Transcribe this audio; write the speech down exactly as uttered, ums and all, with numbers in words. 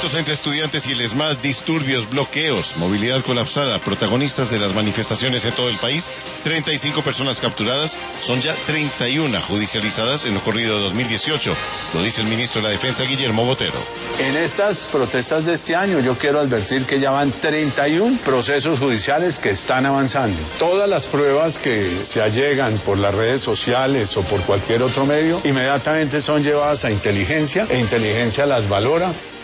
Enfrentamientos entre estudiantes y el ESMAD, disturbios, bloqueos, movilidad colapsada, protagonistas de las manifestaciones en todo el país, treinta y cinco personas capturadas, son ya treinta y una judicializadas en lo corrido de dos mil dieciocho, lo dice el ministro de la Defensa, Guillermo Botero. En estas protestas de este año yo quiero advertir que ya van treinta y uno procesos judiciales que están avanzando. Todas las pruebas que se allegan por las redes sociales o por cualquier otro medio, inmediatamente son llevadas a inteligencia, e inteligencia las valora